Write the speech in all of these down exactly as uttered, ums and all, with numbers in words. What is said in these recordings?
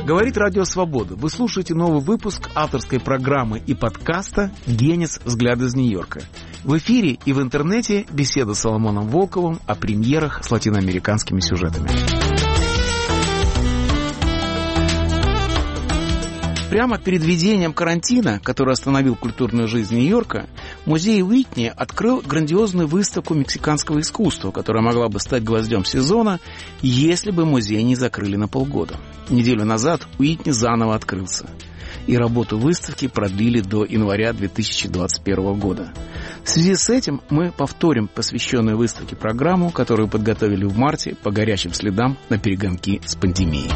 Говорит Радио Свобода. Вы слушаете новый выпуск авторской программы и подкаста «Генис. Взгляд из Нью-Йорка». В эфире и в интернете беседа с Соломоном Волковым о премьерах с латиноамериканскими сюжетами. Прямо перед введением карантина, который остановил культурную жизнь Нью-Йорка, музей Уитни открыл грандиозную выставку мексиканского искусства, которая могла бы стать гвоздем сезона, если бы музей не закрыли на полгода. Неделю назад Уитни заново открылся, и работу выставки продлили до января две тысячи двадцать первого года. В связи с этим мы повторим посвященную выставке программу, которую подготовили в марте по горячим следам на перегонки с пандемией.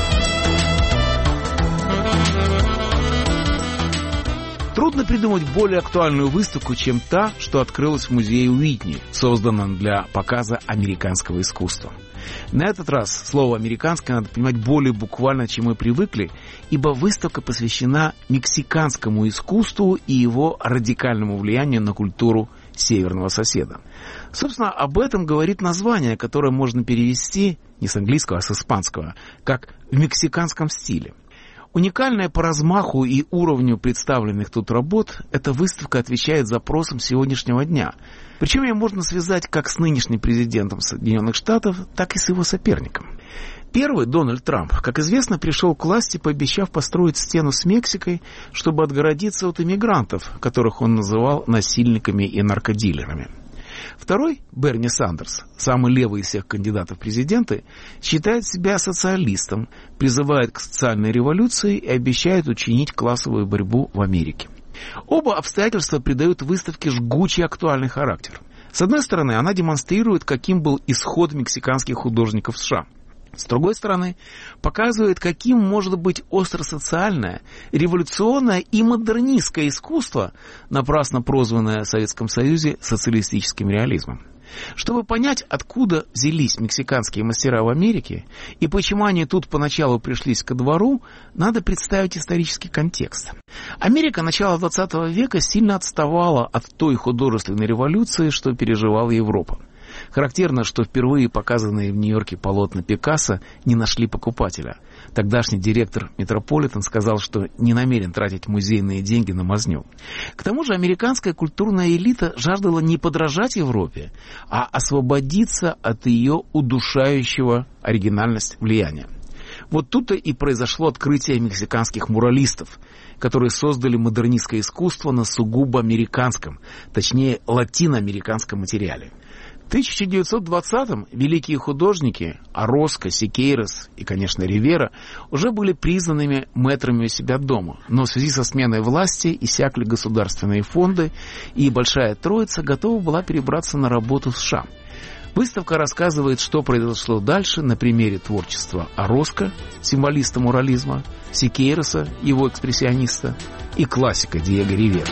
Трудно придумать более актуальную выставку, чем та, что открылась в музее Уитни, созданном для показа американского искусства. На этот раз слово «американское» надо понимать более буквально, чем мы привыкли, ибо выставка посвящена мексиканскому искусству и его радикальному влиянию на культуру северного соседа. Собственно, об этом говорит название, которое можно перевести не с английского, а с испанского, как «в мексиканском стиле». Уникальная по размаху и уровню представленных тут работ, эта выставка отвечает запросам сегодняшнего дня. Причем ее можно связать как с нынешним президентом Соединенных Штатов, так и с его соперником. Первый, Дональд Трамп, как известно, пришел к власти, пообещав построить стену с Мексикой, чтобы отгородиться от иммигрантов, которых он называл насильниками и наркодилерами. Второй, Берни Сандерс, самый левый из всех кандидатов в президенты, считает себя социалистом, призывает к социальной революции и обещает учинить классовую борьбу в Америке. Оба обстоятельства придают выставке жгучий актуальный характер. С одной стороны, она демонстрирует, каким был исход мексиканских художников в США. С другой стороны, показывает, каким может быть остросоциальное, революционное и модернистское искусство, напрасно прозванное в Советском Союзе социалистическим реализмом. Чтобы понять, откуда взялись мексиканские мастера в Америке и почему они тут поначалу пришлись ко двору, надо представить исторический контекст. Америка начала двадцатого века сильно отставала от той художественной революции, что переживала Европа. Характерно, что впервые показанные в Нью-Йорке полотна Пикассо не нашли покупателя. Тогдашний директор Метрополитен сказал, что не намерен тратить музейные деньги на мазню. К тому же американская культурная элита жаждала не подражать Европе, а освободиться от ее удушающего оригинальность влияния. Вот тут-то и произошло открытие мексиканских муралистов, которые создали модернистское искусство на сугубо американском, точнее латиноамериканском материале. В тысяча девятьсот двадцатом великие художники Ороско, Сикейрос и, конечно, Ривера уже были признанными мэтрами у себя дома, но в связи со сменой власти иссякли государственные фонды, и Большая Троица готова была перебраться на работу в США. Выставка рассказывает, что произошло дальше на примере творчества Ороско, символиста мурализма, Сикейроса, его экспрессиониста, и классика Диего Ривера.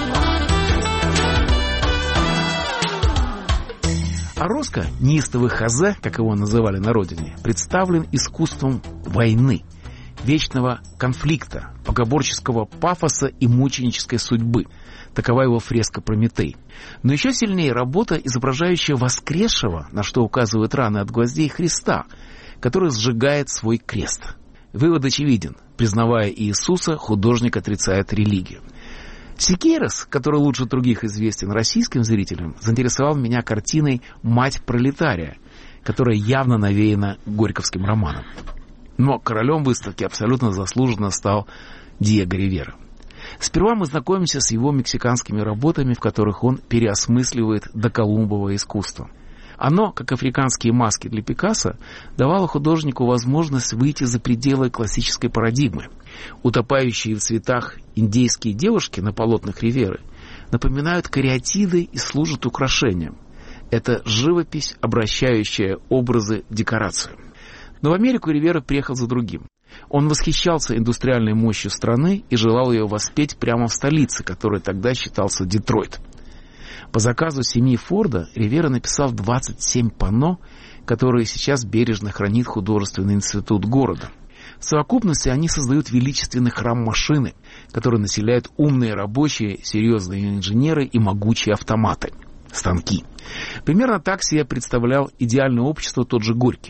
Ороско, неистовый Хозе, как его называли на родине, представлен искусством войны, вечного конфликта, богоборческого пафоса и мученической судьбы. Такова его фреска «Прометей». Но еще сильнее работа, изображающая воскресшего, на что указывают раны от гвоздей, Христа, который сжигает свой крест. Вывод очевиден. Признавая Иисуса, художник отрицает религию. Сикейрос, который лучше других известен российским зрителям, заинтересовал меня картиной «Мать пролетария», которая явно навеяна горьковским романом. Но королем выставки абсолютно заслуженно стал Диего Ривера. Сперва мы знакомимся с его мексиканскими работами, в которых он переосмысливает доколумбовое искусство. Оно, как африканские маски для Пикассо, давало художнику возможность выйти за пределы классической парадигмы. Утопающие в цветах индейские девушки на полотнах Риверы напоминают кариатиды и служат украшением. Это живопись, обращающая образы в декорацию. Но в Америку Ривера приехал за другим. Он восхищался индустриальной мощью страны и желал ее воспеть прямо в столице, которой тогда считался Детройт. По заказу семьи Форда Ривера написал двадцать семь панно, которые сейчас бережно хранит художественный институт города. В совокупности они создают величественный храм машины, который населяют умные рабочие, серьезные инженеры и могучие автоматы, станки. Примерно так себе представлял идеальное общество тот же Горький.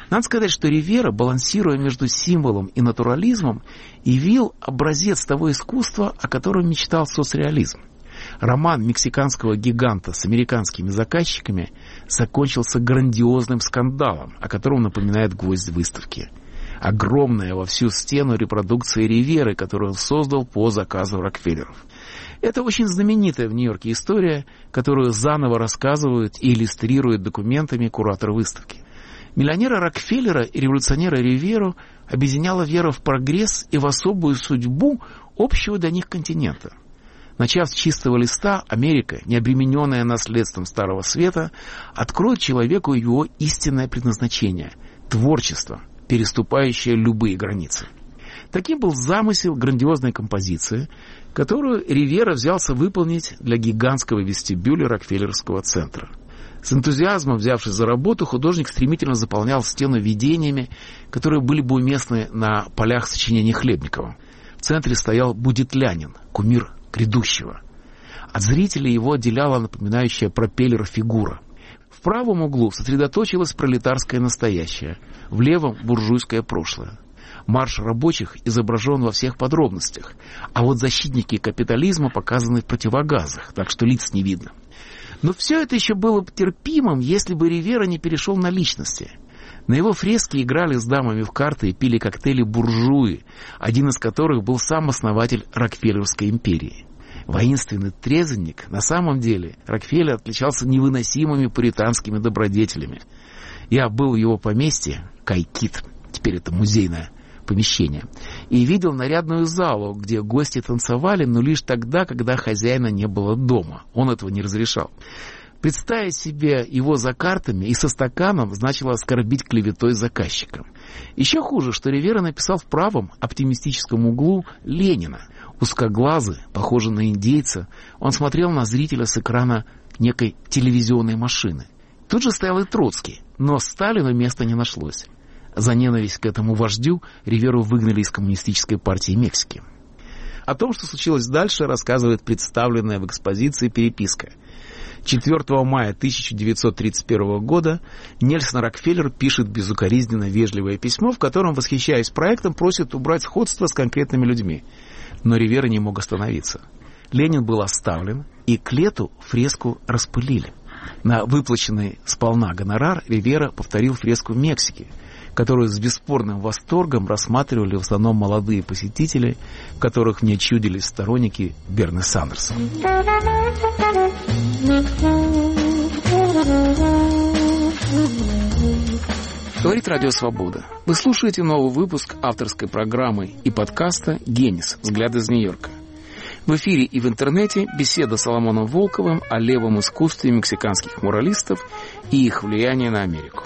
Надо сказать, что Ривера, балансируя между символом и натурализмом, явил образец того искусства, о котором мечтал соцреализм. Роман мексиканского гиганта с американскими заказчиками закончился грандиозным скандалом, о котором напоминает гвоздь выставки. Огромная во всю стену репродукция Риверы, которую он создал по заказу Рокфеллеров. Это очень знаменитая в Нью-Йорке история, которую заново рассказывают и иллюстрируют документами куратор выставки. Миллионера Рокфеллера и революционера Риверу объединяла вера в прогресс и в особую судьбу общего для них континента. Начав с чистого листа, Америка, не обремененная наследством Старого Света, откроет человеку его истинное предназначение – творчество, переступающее любые границы. Таким был замысел грандиозной композиции, которую Ривера взялся выполнить для гигантского вестибюля Рокфеллеровского центра. С энтузиазмом взявшись за работу, художник стремительно заполнял стену видениями, которые были бы уместны на полях сочинений Хлебникова. В центре стоял Будетлянин, кумир грядущего. От зрителей его отделяла напоминающая пропеллер фигура. В правом углу сосредоточилось пролетарское настоящее, в левом — буржуйское прошлое. Марш рабочих изображен во всех подробностях, а вот защитники капитализма показаны в противогазах, так что лиц не видно. Но все это еще было бы терпимым, если бы Ривера не перешел на личности. На его фреске играли с дамами в карты и пили коктейли буржуи, один из которых был сам основатель Рокфеллеровской империи. Воинственный трезвенник, на самом деле, Рокфеллер отличался невыносимыми пуританскими добродетелями. Я был в его поместье, Кайкит, теперь это музейное помещение, и видел нарядную залу, где гости танцевали, но лишь тогда, когда хозяина не было дома. Он этого не разрешал. Представить себе его за картами и со стаканом значило оскорбить клеветой заказчика. Еще хуже, что Ривера написал в правом оптимистическом углу Ленина. Узкоглазый, похожий на индейца, он смотрел на зрителя с экрана некой телевизионной машины. Тут же стоял и Троцкий, но Сталину места не нашлось. За ненависть к этому вождю Риверу выгнали из Коммунистической партии Мексики. О том, что случилось дальше, рассказывает представленная в экспозиции переписка. четвёртого мая тысяча девятьсот тридцать первого года Нельсон Рокфеллер пишет безукоризненно вежливое письмо, в котором, восхищаясь проектом, просит убрать сходство с конкретными людьми. Но Ривера не мог остановиться. Ленин был оставлен, и к лету фреску распылили. На выплаченный сполна гонорар Ривера повторил фреску в Мексике, которую с бесспорным восторгом рассматривали в основном молодые посетители, в которых не чудились сторонники Берни Сандерса. Говорит Радио Свобода. Вы слушаете новый выпуск авторской программы и подкаста «Генис. Взгляд из Нью-Йорка». В эфире и в интернете беседа с Соломоном Волковым о левом искусстве мексиканских муралистов и их влиянии на Америку.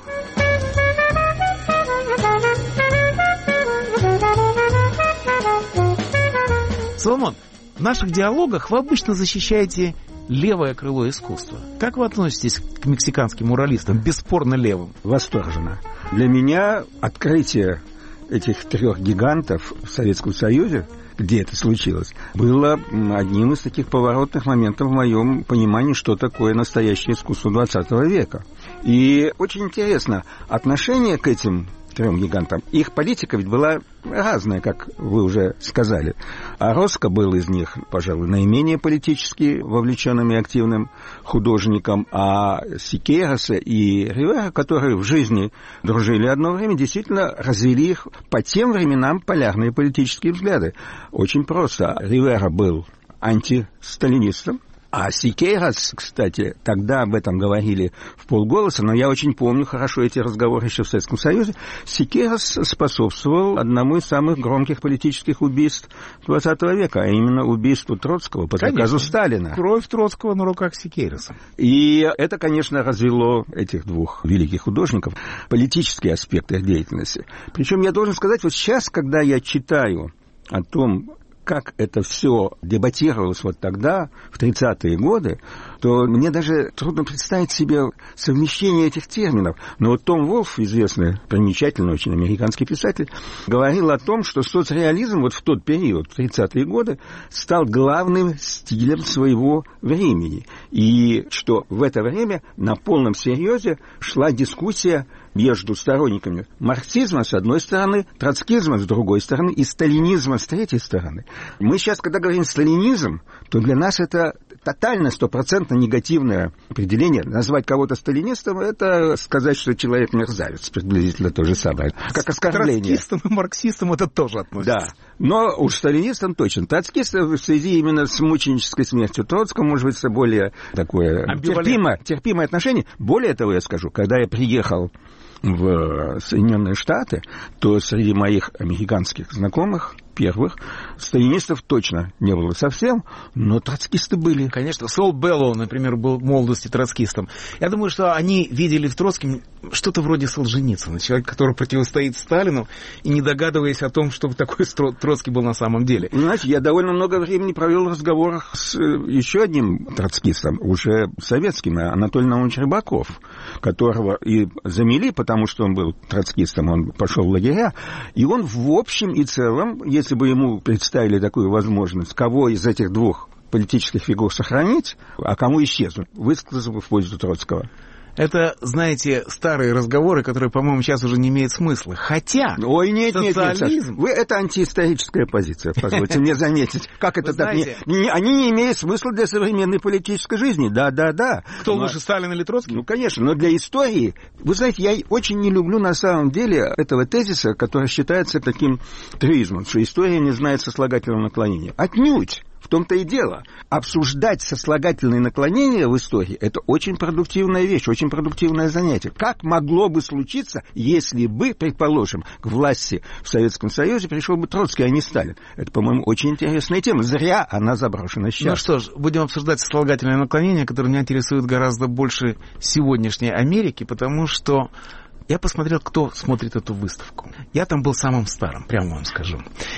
Соломон, в наших диалогах вы обычно защищаете левое крыло искусства. Как вы относитесь к мексиканским муралистам, бесспорно левым? Восторженно. Для меня открытие этих трех гигантов в Советском Союзе, где это случилось, было одним из таких поворотных моментов в моем понимании, что такое настоящее искусство двадцатого века. И очень интересно, отношение к этим трем гигантам, их политика ведь была разная, как вы уже сказали. А Роско был из них, пожалуй, наименее политически вовлеченным и активным художником, а Сикейроса и Ривера, которые в жизни дружили одно время, действительно развели их по тем временам полярные политические взгляды. Очень просто. Ривера был антисталинистом, а Сикейрос, кстати, тогда об этом говорили в полголоса, но я очень помню хорошо эти разговоры еще в Советском Союзе. Сикейрос способствовал одному из самых громких политических убийств двадцатого века, а именно убийству Троцкого по заказу Сталина. Кровь Троцкого на руках Сикейроса. И это, конечно, развело этих двух великих художников, политические аспекты их деятельности. Причем я должен сказать, вот сейчас, когда я читаю о том, как это все дебатировалось вот тогда, в тридцатые годы, то мне даже трудно представить себе совмещение этих терминов. Но вот Том Волф, известный, примечательный очень американский писатель, говорил о том, что соцреализм вот в тот период, в тридцатые годы, стал главным стилем своего времени. И что в это время на полном серьезе шла дискуссия между сторонниками марксизма с одной стороны, троцкизма с другой стороны и сталинизма с третьей стороны. Мы сейчас, когда говорим «сталинизм», то для нас это тотально, стопроцентно негативное определение. Назвать кого-то сталинистом — это сказать, что человек мерзавец, приблизительно то же самое, как оскорбление. К троцкистам и марксистам это тоже относится. Да, но уж сталинистам точно. Троцкисты в связи именно с мученической смертью Троцкого, может быть, это более такое терпимое, терпимое отношение. Более того, я скажу, когда я приехал в Соединенные Штаты, то среди моих американских знакомых, первых, сталинистов точно не было совсем, но троцкисты были. Конечно, Сол Беллоу, например, был в молодости троцкистом. Я думаю, что они видели в Троцком что-то вроде Солженицына, человек, который противостоит Сталину, и не догадываясь о том, что такой Троцкий был на самом деле. Знаете, я довольно много времени провел в разговорах с еще одним троцкистом, уже советским, Анатолий Наумович Рыбаков, которого и замели, потому что он был троцкистом, он пошел в лагеря, и он в общем и целом, если бы ему представили такую возможность, кого из этих двух политических фигур сохранить, а кому исчезнуть, высказался бы в пользу Троцкого. Это, знаете, старые разговоры, которые, по-моему, сейчас уже не имеют смысла. Хотя Ой, нет, социализм... нет, нет, Саша, вы, это антиисторическая позиция, позвольте мне заметить. Как это так? Не, не, они не имеют смысла для современной политической жизни. Да, да, да. Кто но... лучше, Сталин или Троцкий? Ну, конечно, но для истории... Вы знаете, я очень не люблю на самом деле этого тезиса, который считается таким трюизмом, что история не знает сослагательного наклонения. Отнюдь. В том-то и дело. Обсуждать сослагательные наклонения в истории – это очень продуктивная вещь, очень продуктивное занятие. Как могло бы случиться, если бы, предположим, к власти в Советском Союзе пришел бы Троцкий, а не Сталин? Это, по-моему, очень интересная тема. Зря она заброшена сейчас. Ну что ж, будем обсуждать сослагательные наклонения, которые меня интересуют гораздо больше сегодняшней Америки, потому что я посмотрел, кто смотрит эту выставку. Я там был самым старым, прямо вам скажу.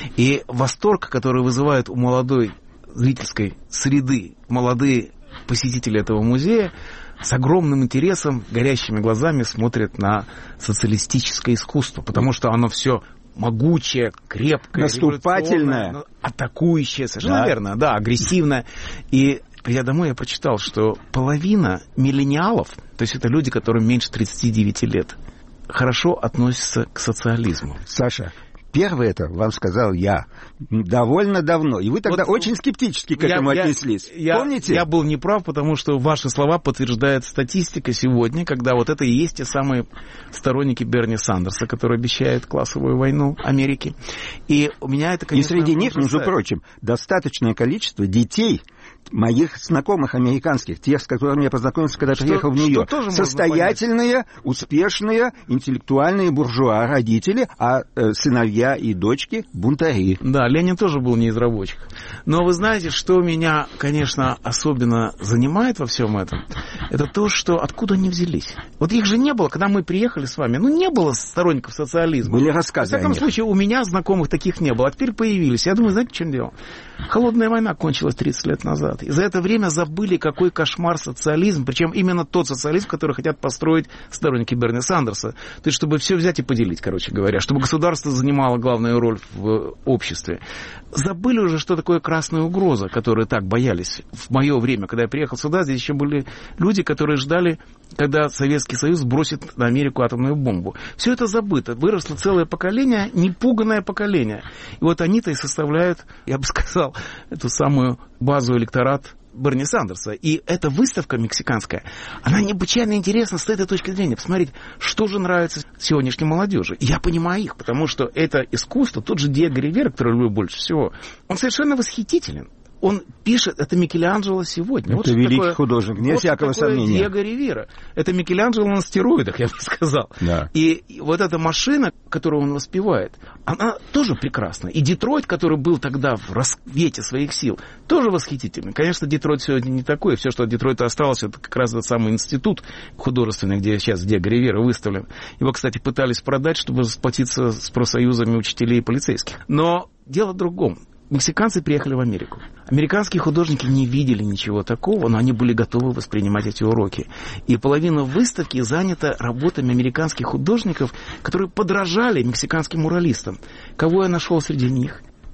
И восторг, который вызывает у молодой зрительской среды молодые посетители этого музея, с огромным интересом, горящими глазами смотрят на социалистическое искусство, потому что оно все могучее, крепкое, наступательное, атакующее, совершенно да. верно, да, агрессивное. И придя домой, я прочитал, что половина миллениалов, то есть это люди, которым меньше тридцати девяти лет, хорошо относятся к социализму. Саша, первое это вам сказал я довольно давно, и вы тогда вот очень скептически к этому я, отнеслись. Я, Помните? Я был неправ, потому что ваши слова подтверждает статистика сегодня, когда вот это и есть те самые сторонники Берни Сандерса, которые обещают классовую войну Америки. И у меня это, конечно... И среди них, между прочим, достаточное количество детей, моих знакомых американских, тех, с которыми я познакомился, когда что, приехал в Нью-Йорк, состоятельные, успешные, интеллектуальные буржуа родители, а э, сыновья и дочки бунтари. Да, Ленин тоже был не из рабочих. Но вы знаете, что меня, конечно, особенно занимает во всем этом, это то, что откуда они взялись. Вот их же не было, когда мы приехали с вами, ну не было сторонников социализма. Были рассказы. В всяком случае, у меня знакомых таких не было, а теперь появились. Я думаю, знаете, в чем дело? Холодная война кончилась тридцать лет назад. И за это время забыли, какой кошмар социализм, причем именно тот социализм, который хотят построить сторонники Берни Сандерса. То есть, чтобы все взять и поделить, короче говоря, чтобы государство занимало главную роль в обществе. Забыли уже, что такое красная угроза, которые так боялись. В мое время, когда я приехал сюда, здесь еще были люди, которые ждали, когда Советский Союз сбросит на Америку атомную бомбу. Все это забыто. Выросло целое поколение, непуганное поколение. И вот они-то и составляют, я бы сказал, эту самую базу электорат Берни Сандерса. И эта выставка мексиканская, она необычайно интересна с этой точки зрения. Посмотрите, что же нравится сегодняшней молодежи. Я понимаю их, потому что это искусство, тот же Диего Ривера, который люблю больше всего, он совершенно восхитителен. Он пишет, это Микеланджело сегодня. Это вот великий такое, художник, не вот всякого сомнения. Диего Ривера. Это Микеланджело на стероидах, я бы сказал. Да. И вот эта машина, которую он воспевает, она тоже прекрасна. И Детройт, который был тогда в расцвете своих сил, тоже восхитительный. Конечно, Детройт сегодня не такой. Все, что от Детройта осталось, это как раз тот самый институт художественный, где сейчас Диего Ривера выставлен. Его, кстати, пытались продать, чтобы сплотиться с профсоюзами учителей и полицейских. Но дело в другом. Мексиканцы приехали в Америку. Американские художники не видели ничего такого, но они были готовы воспринимать эти уроки. И половина выставки занята работами американских художников, которые подражали мексиканским муралистам. Кого я нашел среди них?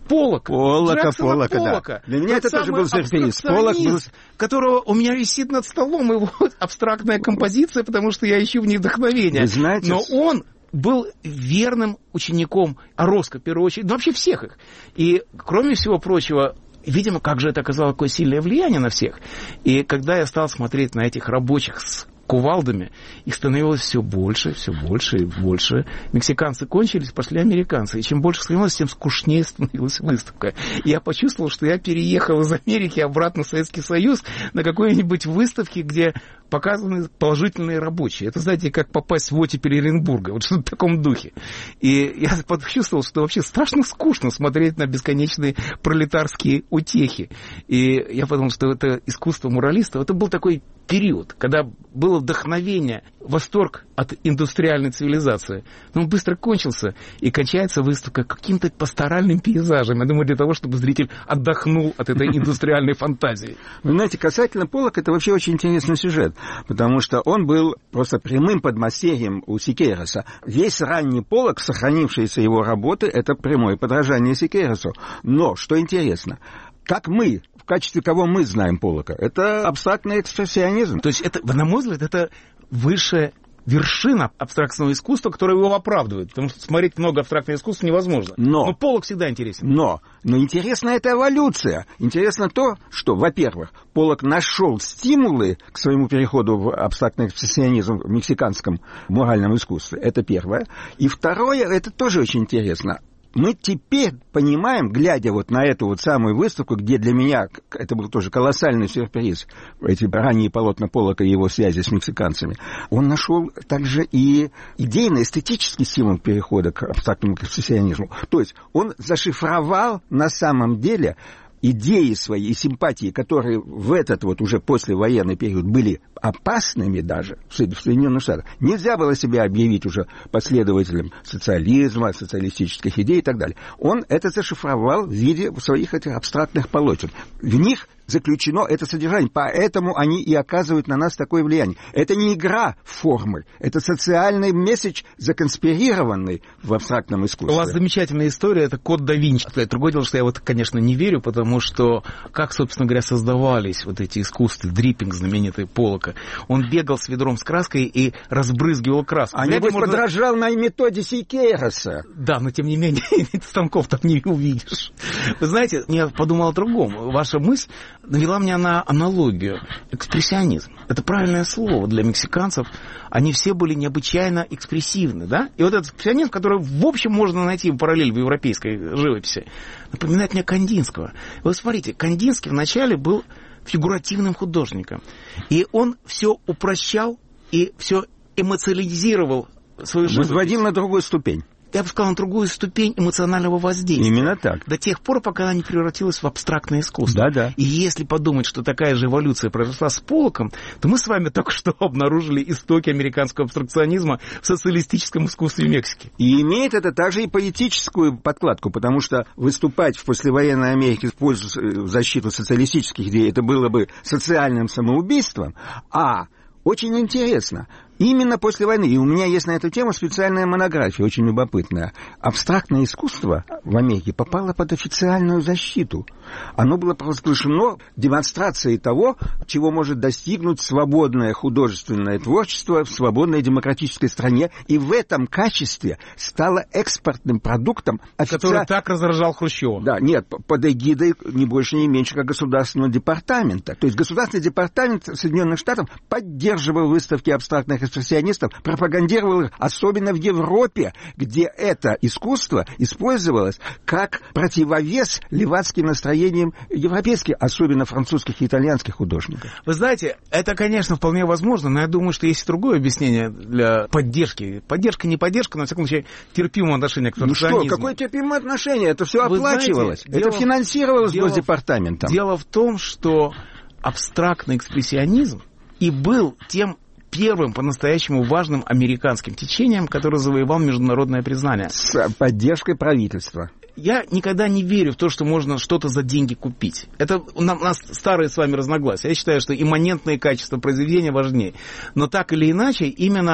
Поллока. Поллока, Поллока, Поллока, да. Для меня это тоже был сюрприз. Поллок был... которого у меня висит над столом, его абстрактная композиция, потому что я ищу в ней вдохновение. Вы знаете... Но он был верным учеником Ороско, в первую очередь, ну, вообще всех их. И, кроме всего прочего, видимо, как же это оказало такое сильное влияние на всех. И когда я стал смотреть на этих рабочих с кувалдами, их становилось все больше, все больше и больше. Мексиканцы кончились, пошли американцы. И чем больше становилось, тем скучнее становилась выставка. И я почувствовал, что я переехал из Америки обратно в Советский Союз на какой-нибудь выставке, где показаны положительные рабочие. Это, знаете, как попасть в оттепель Оренбурга. Вот что-то в таком духе. И я почувствовал, что вообще страшно скучно смотреть на бесконечные пролетарские утехи. И я подумал, что это искусство муралистов. Это был такой период, когда было вдохновение, восторг от индустриальной цивилизации. Но он быстро кончился, и кончается выставка каким-то пасторальным пейзажем. Я думаю, для того, чтобы зритель отдохнул от этой индустриальной фантазии. Вы знаете, касательно Поллока, это вообще очень интересный сюжет, потому что он был просто прямым подмастерьем у Сикейроса. Весь ранний Поллок, сохранившиеся его работы, это прямое подражание Сикейросу. Но, что интересно, как мы, в качестве кого мы знаем Поллока? Это абстрактный экспрессионизм. То есть, это, на мой взгляд, это высшая вершина абстрактного искусства, которая его оправдывает. Потому что смотреть много абстрактного искусства невозможно. Но, но Поллок всегда интересен. Но, но интересна эта эволюция. Интересно то, что, во-первых, Поллок нашел стимулы к своему переходу в абстрактный экспрессионизм в мексиканском муральном искусстве. Это первое. И второе, это тоже очень интересно. Мы теперь понимаем, глядя вот на эту вот самую выставку, где для меня это был тоже колоссальный сюрприз, эти ранние полотна Поллока и его связи с мексиканцами, он нашел также и идейно-эстетический стимул перехода к абстрактному экспрессионизму. То есть он зашифровал на самом деле идеи свои и симпатии, которые в этот вот уже послевоенный период были опасными даже в Соединенных Штатах. Нельзя было себя объявить уже последователем социализма, социалистических идей и так далее. Он это зашифровал в виде своих этих абстрактных полотен. В них заключено это содержание, поэтому они и оказывают на нас такое влияние. Это не игра формы, это социальный месседж, законспирированный в абстрактном искусстве. У вас замечательная история, это код да Винчи. Другое дело, что я вот, конечно, не верю, потому что как, собственно говоря, создавались вот эти искусства, дриппинг знаменитый Поллока. Он бегал с ведром с краской и разбрызгивал краску. А небось можно... подражал на методе Сикейроса. Да, но тем не менее, станков там не увидишь. Вы знаете, я подумал о другом. Ваша мысль навела меня на аналогию. Экспрессионизм. Это правильное слово для мексиканцев. Они все были необычайно экспрессивны, да? И вот этот экспрессионизм, который, в общем, можно найти параллель в европейской живописи, напоминает мне Кандинского. Вы смотрите, Кандинский вначале был фигуративным художником. И он все упрощал и все эмоционализировал свою живопись. Возводил на другую ступень. Я бы сказал, на другую ступень эмоционального воздействия. Именно так. До тех пор, пока она не превратилась в абстрактное искусство. Да, да. И если подумать, что такая же эволюция произошла с Поллоком, то мы с вами только что обнаружили истоки американского абстракционизма в социалистическом искусстве Мексики. И имеет это также и политическую подкладку, потому что выступать в послевоенной Америке в пользу, в защиту социалистических идей, это было бы социальным самоубийством, а очень интересно. Именно после войны, и у меня есть на эту тему специальная монография, очень любопытная. Абстрактное искусство в Америке попало под официальную защиту. Оно было провозглашено демонстрацией того, чего может достигнуть свободное художественное творчество в свободной демократической стране, и в этом качестве стало экспортным продуктом. Офици... Который так раздражал Хрущева. Да, нет, под эгидой не больше, не меньше, как государственного департамента. То есть государственный департамент Соединенных Штатов поддерживал выставки абстрактных экспрессионистов, пропагандировал их, особенно в Европе, где это искусство использовалось как противовес левацким настроениям европейских, особенно французских и итальянских художников. Вы знаете, это, конечно, вполне возможно, но я думаю, что есть другое объяснение для поддержки. Поддержка, не поддержка, но, во всяком случае, терпимое отношение к абстракционизму. Ну что, какое терпимое отношение? Это все Вы оплачивалось. Знаете, это дело, финансировалось дело, Госдепартаментом. Дело в том, что абстрактный экспрессионизм и был тем первым по-настоящему важным американским течением, которое завоевал международное признание. С поддержкой правительства. Я никогда не верю в то, что можно что-то за деньги купить. Это у нас старые с вами разногласия. Я считаю, что имманентные качества произведения важнее. Но так или иначе, именно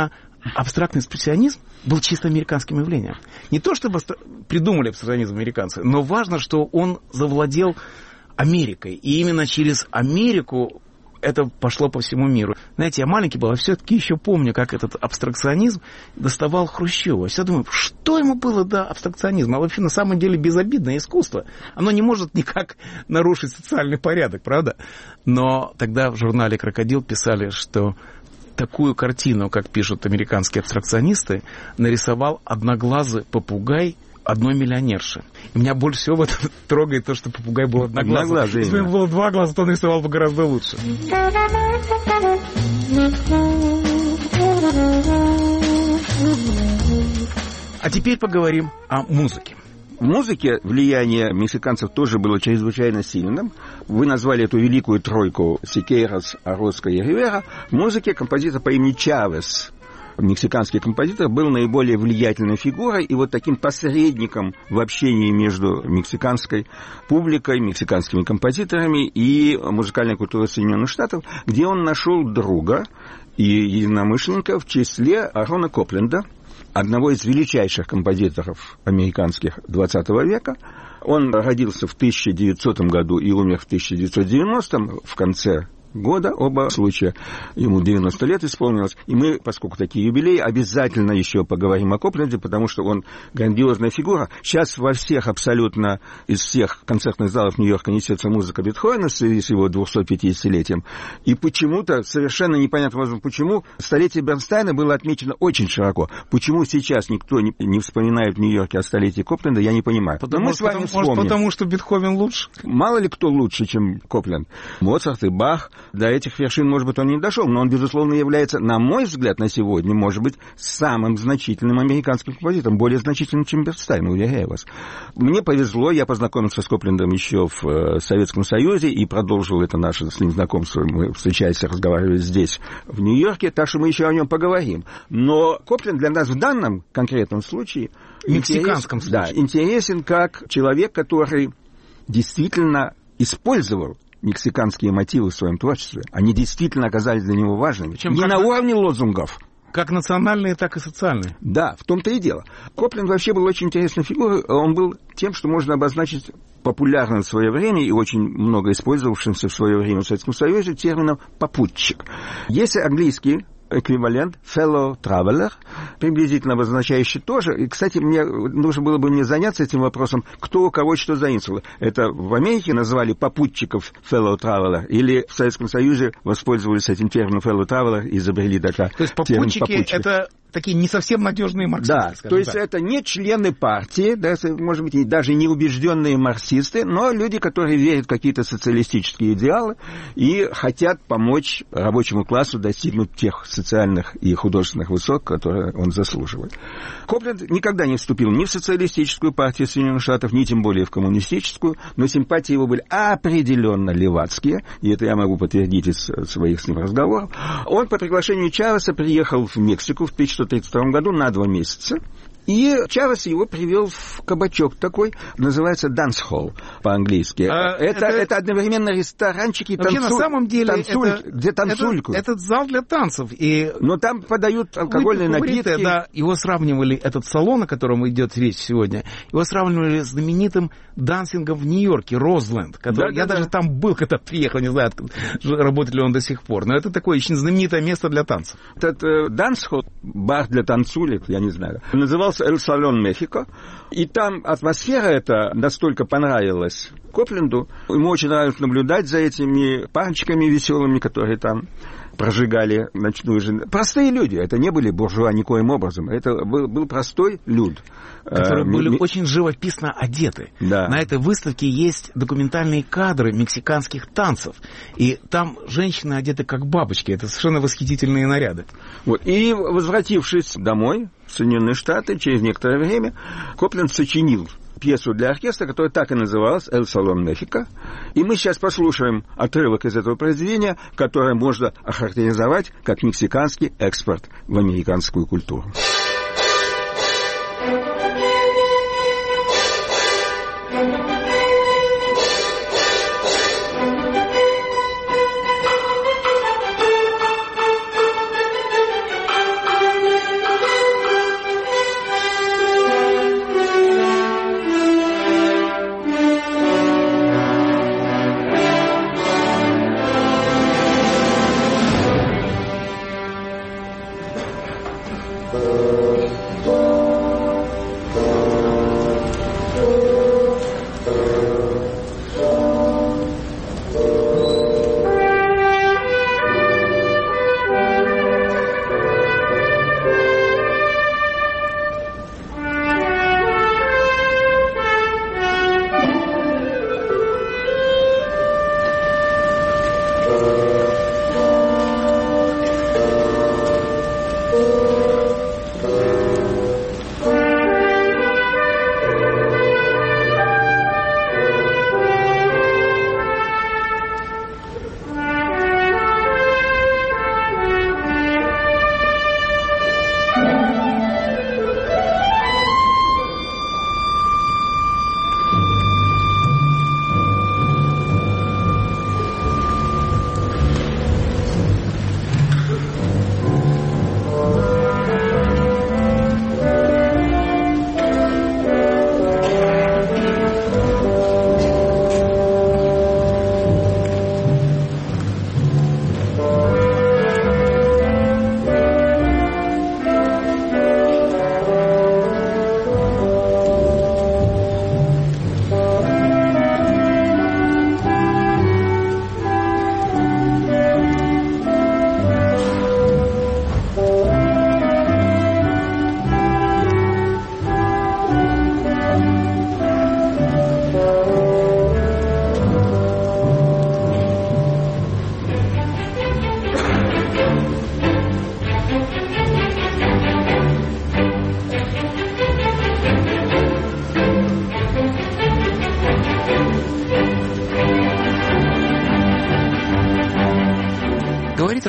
абстрактный экспрессионизм был чисто американским явлением. Не то, чтобы придумали экспрессионизм американцы, но важно, что он завладел Америкой. И именно через Америку это пошло по всему миру. Знаете, я маленький был, а все-таки еще помню, как этот абстракционизм доставал Хрущева. Я всегда думаю, что ему было до абстракционизма? А вообще, на самом деле, безобидное искусство. Оно не может никак нарушить социальный порядок, правда? Но тогда в журнале «Крокодил» писали, что такую картину, как пишут американские абстракционисты, нарисовал одноглазый попугай одной миллионерши. И меня больше всего в этом трогает то, что попугай был одноглазый. Если бы ему было два глаза, то он рисовал бы гораздо лучше. А теперь поговорим о музыке. В музыке влияние мексиканцев тоже было чрезвычайно сильным. Вы назвали эту великую тройку Сикейрос, Орозко и Ривера. В музыке композитор по имени Чавес, мексиканский композитор, был наиболее влиятельной фигурой и вот таким посредником в общении между мексиканской публикой, мексиканскими композиторами и музыкальной культурой Соединенных Штатов, где он нашел друга и единомышленника в числе Арона Копленда, одного из величайших композиторов американских двадцатого века. Он родился в тысяча девятисотом году и умер в тысяча девятьсот девяностом, в конце года, оба случая, ему девяносто лет исполнилось. И мы, поскольку такие юбилеи, обязательно еще поговорим о Копленде, потому что он грандиозная фигура. Сейчас во всех абсолютно, из всех концертных залов Нью-Йорка несется музыка Бетховена с его двухсот пятидесятилетием. И почему-то, совершенно непонятно, возможно, почему, столетие Бернстайна было отмечено очень широко. Почему сейчас никто не, не вспоминает в Нью-Йорке о столетии Копленда, я не понимаю. Потому, мы с вами потому, может, потому что Бетховен лучше? Мало ли кто лучше, чем Копленд. Моцарт и Бах. До этих вершин, может быть, он не дошел, но он, безусловно, является, на мой взгляд, на сегодня, может быть, самым значительным американским композитором, более значительным, чем Бернстайн, уверяю вас. Мне повезло, я познакомился с Коплендом еще в Советском Союзе и продолжил это наше с ним знакомство, мы, встречаясь, разговаривали здесь, в Нью-Йорке, так что мы еще о нем поговорим. Но Копленд для нас в данном конкретном случае в мексиканском интерес, случае. Да, интересен как человек, который действительно использовал мексиканские мотивы в своем творчестве. Они действительно оказались для него важными. Чем не на уровне лозунгов. Как национальные, так и социальные. Да, в том-то и дело. Копленд вообще был очень интересной фигурой. Он был тем, что можно обозначить популярным в свое время и очень много использовавшимся в свое время в Советском Союзе термином «попутчик». Есть английский эквивалент fellow traveler, приблизительно обозначающий тоже. И, кстати, мне нужно было бы мне заняться этим вопросом, кто у кого что заимствовал. Это в Америке называли попутчиков fellow traveler, или в Советском Союзе воспользовались этим термином fellow traveler и изобрели такой То есть попутчики — это такие не совсем надежные марксисты. Да, то есть так. Это не члены партии, да, может быть, даже не убежденные марксисты, но люди, которые верят в какие-то социалистические идеалы и хотят помочь рабочему классу достигнуть тех социальных и художественных высот, которые он заслуживает. Копленд никогда не вступил ни в социалистическую партию Соединенных Штатов, ни тем более в коммунистическую, но симпатии его были определенно левацкие, и это я могу подтвердить из своих с ним разговоров. Он по приглашению Чавеса приехал в Мексику в тысяча девятьсот тридцать втором году на два месяца. И Чавес его привел в кабачок такой, называется «Дансхолл» по-английски. А это, это... это одновременно ресторанчики и танцуль... на самом деле танцуль... это... где танцульку. Это, этот зал для танцев. И... Но там подают алкогольные напитки. Да, его сравнивали, этот салон, о котором идет речь сегодня, его сравнивали с знаменитым дансингом в Нью-Йорке, Розленд. Который... Да, Я да, даже да. там был, когда приехал, не знаю, работает ли он до сих пор. Но это такое очень знаменитое место для танцев. Этот э, «Дансхолл», бар для танцулек, я не знаю, назывался «Эль Салон Мехико», и там атмосфера эта настолько понравилась Копленду, ему очень нравилось наблюдать за этими парочками веселыми, которые там прожигали ночную жизнь. Простые люди, это не были буржуа никоим образом, это был, был простой люд. Которые были ми- очень живописно одеты. Да. На этой выставке есть документальные кадры мексиканских танцев, и там женщины одеты как бабочки, это совершенно восхитительные наряды. Вот. И возвратившись домой, в Соединенные Штаты, через некоторое время, Копленд сочинил пьесу для оркестра, которая так и называлась «Эль Салон Мехико». И мы сейчас послушаем отрывок из этого произведения, которое можно охарактеризовать как мексиканский экспорт в американскую культуру.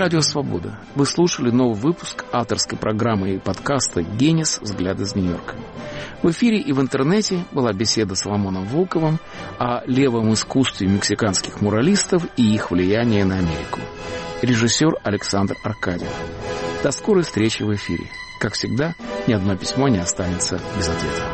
Радио Свобода. Вы слушали новый выпуск авторской программы и подкаста «Генис. Взгляд из Нью-Йорка». В эфире и в интернете была беседа с Соломоном Волковым о левом искусстве мексиканских муралистов и их влиянии на Америку. Режиссер Александр Аркадьев. До скорой встречи в эфире. Как всегда, ни одно письмо не останется без ответа.